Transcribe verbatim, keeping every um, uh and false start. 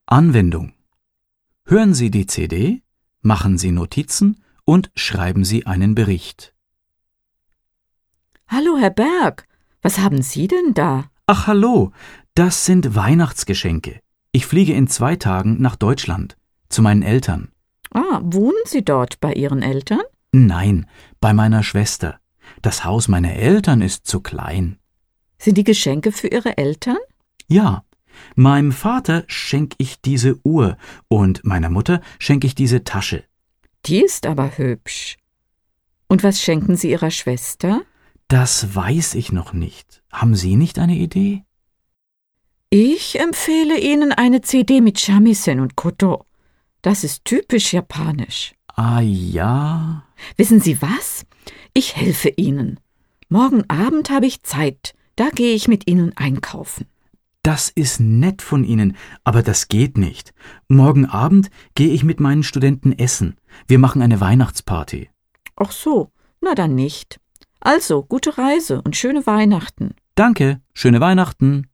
Anwendung: Hören Sie die C D, machen Sie Notizen und schreiben Sie einen Bericht. Hallo, Herr Berg, was haben Sie denn da? Ach hallo, das sind Weihnachtsgeschenke. Ich fliege in zwei Tagen nach Deutschland, zu meinen Eltern. Ah, wohnen Sie dort bei Ihren Eltern? Nein, bei meiner Schwester. Das Haus meiner Eltern ist zu klein. Sind die Geschenke für Ihre Eltern? Ja, meinem Vater schenke ich diese Uhr und meiner Mutter schenke ich diese Tasche. Die ist aber hübsch. Und was schenken Sie Ihrer Schwester? Das weiß ich noch nicht. Haben Sie nicht eine Idee? Ich empfehle Ihnen eine C D mit Shamisen und Koto. Das ist typisch japanisch. Ah ja? Wissen Sie was? Ich helfe Ihnen. Morgen Abend habe ich Zeit. Da gehe ich mit Ihnen einkaufen. Das ist nett von Ihnen, aber das geht nicht. Morgen Abend gehe ich mit meinen Studenten essen. Wir machen eine Weihnachtsparty. Ach so, na dann nicht. Also, gute Reise und schöne Weihnachten. Danke, schöne Weihnachten.